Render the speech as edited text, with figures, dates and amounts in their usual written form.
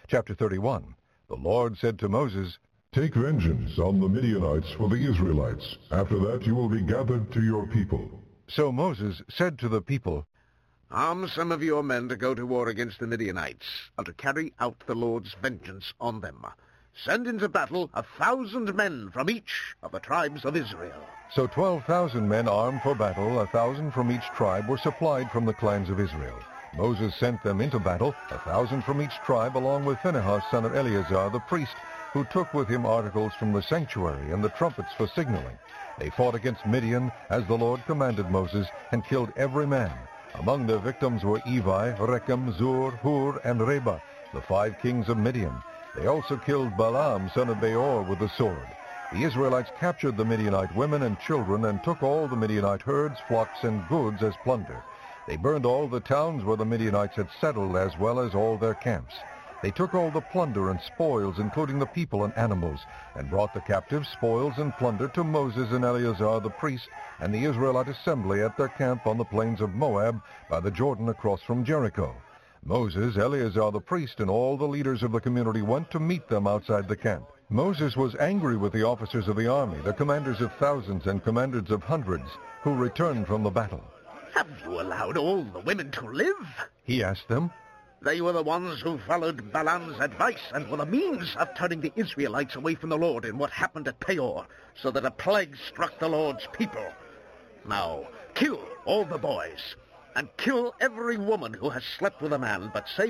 Chapter 31. The Lord said to Moses, Take vengeance on the Midianites for the Israelites. After that you will be gathered to your people. So Moses said to the people, Arm some of your men to go to war against the Midianites, and to carry out the Lord's vengeance on them. Send into battle 1,000 men from each of the tribes of Israel. So 12,000 men armed for battle, 1,000 from each tribe, were supplied from the clans of Israel. Moses sent them into battle, 1,000 from each tribe, along with Phinehas, son of Eleazar, the priest, who took with him articles from the sanctuary and the trumpets for signaling. They fought against Midian, as the Lord commanded Moses, and killed every man. Among their victims were Evi, Rechem, Zur, Hur, and Reba, the 5 kings of Midian. They also killed Balaam, son of Beor, with the sword. The Israelites captured the Midianite women and children and took all the Midianite herds, flocks, and goods as plunder. They burned all the towns where the Midianites had settled, as well as all their camps. They took all the plunder and spoils, including the people and animals, and brought the captive spoils and plunder to Moses and Eleazar the priest and the Israelite assembly at their camp on the plains of Moab by the Jordan across from Jericho. Moses, Eleazar the priest, and all the leaders of the community went to meet them outside the camp. Moses was angry with the officers of the army, the commanders of thousands and commanders of hundreds, who returned from the battle. Have you allowed all the women to live? He asked them. They were the ones who followed Balaam's advice and were the means of turning the Israelites away from the Lord in what happened at Peor, so that a plague struck the Lord's people. Now, kill all the boys, and kill every woman who has slept with a man, but save